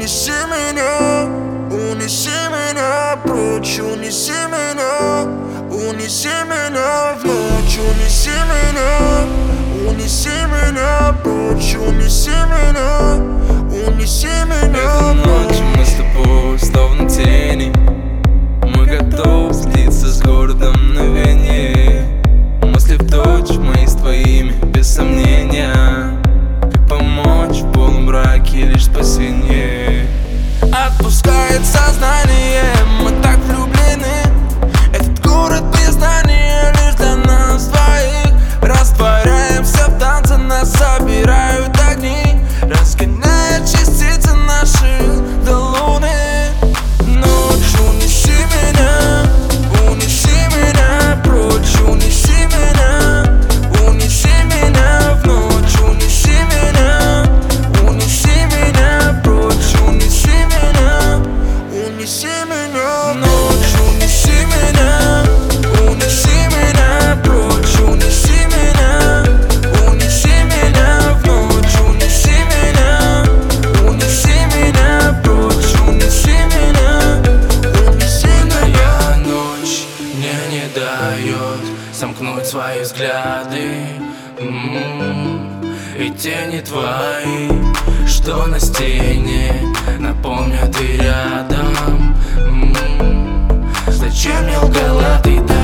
меня прочь, унеси меня в ночь, унеси меня прочь, унеси меня Этой ночью мы с тобой словно тени, мы готовы слиться с городом на вене. Мысли в точь мои с твоими, без сомнения. Как помочь в полумраке, лишь спасение. Отпускает сознание, мы так влюблены. Этот город без знания, лишь для нас двоих. Растворяемся в танце, нас собирают огни, разгоняя частицы наших до луны. Ночь, унеси меня прочь, унеси меня в ночь, унеси меня прочь, унеси меня ночь, унеси меня прочь, унеси меня в ночь, унеси меня прочь, унеси меня. Моя ночь мне не дает сомкнуть свои взгляды. И тени твои, что на стене, напомнят, ты рядом. Зачем мне лгала ты, да?